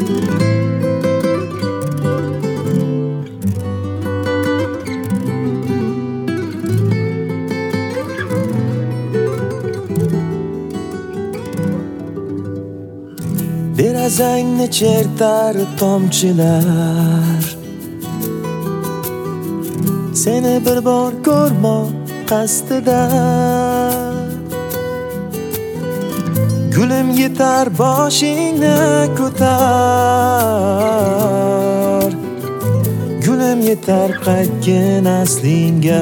Derazangni chertar tomchilar, seni bir bor ko'rmoq qasdida. Gulim yetar boshingni ko'tar, gulim yetar qaytgin aslingga.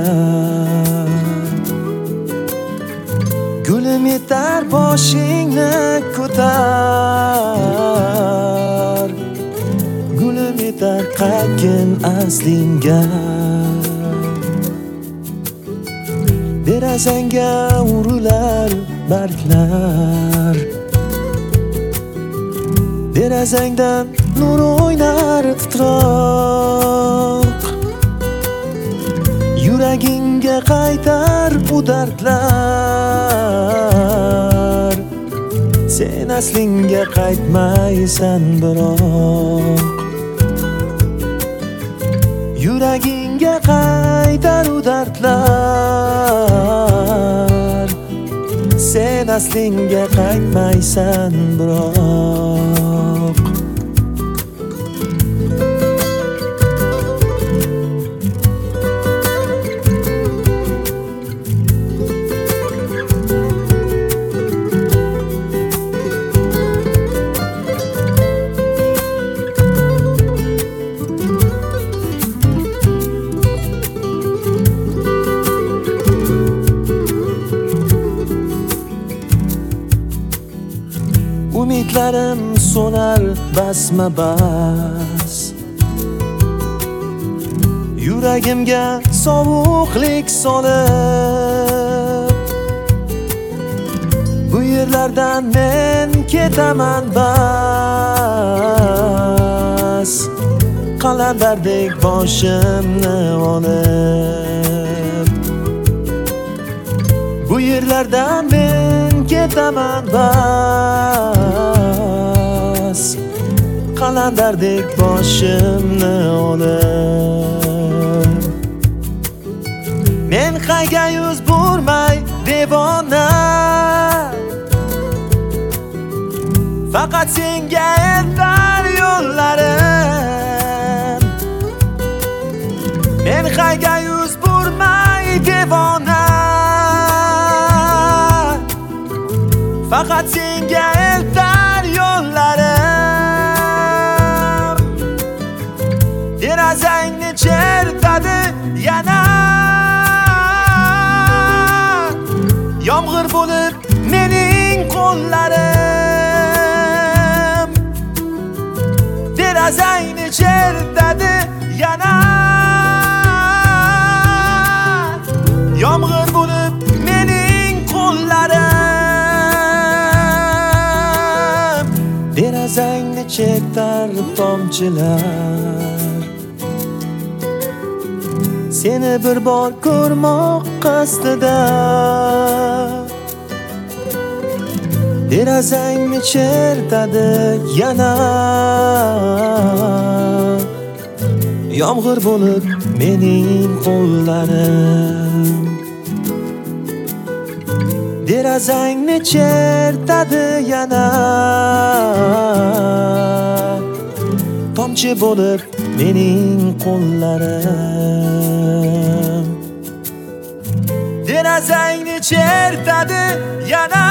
Gulim yetar boshingni ko'tar, gulim yetar qaytgin aslingga. Derazangga urilar barglar, derazangdan nur o'ynar titroq. Yuragingga qaytar bu dardlar, sen aslinga qaytmaysan biroq. Yuragingga qaytar u dardlar, sen aslinga qaytmaysan biroq. Umidlarim so'nar basma bas, yuragimga sovuqlik solib. Bu yerlardan men ketaman bas, qalandardek boshimni olib. Bu yerlardan men ketaman bas, qalandardek boshimni olib. Men qayga yuz burmay devona, faqat senga eltar yo'llarim. Men qayga yuz burmay devona, faqat senga eltar yo'llarim. Derazangni chertadi yana, yomg'ir bo'lib mening qo'llarim. Derazangni chertadi yana, yomg'ir bo'lib mening qo'llarim. Derazangni chertar tomchilar, seni bir bor ko'rmoq qasdida. Derazangni chertadi yana, yomg'ir bo'lib mening qo'llarim. Derazangni chertadi yana, tomchi bo'lib mening qo'llarim. Derazangni chertadi yana,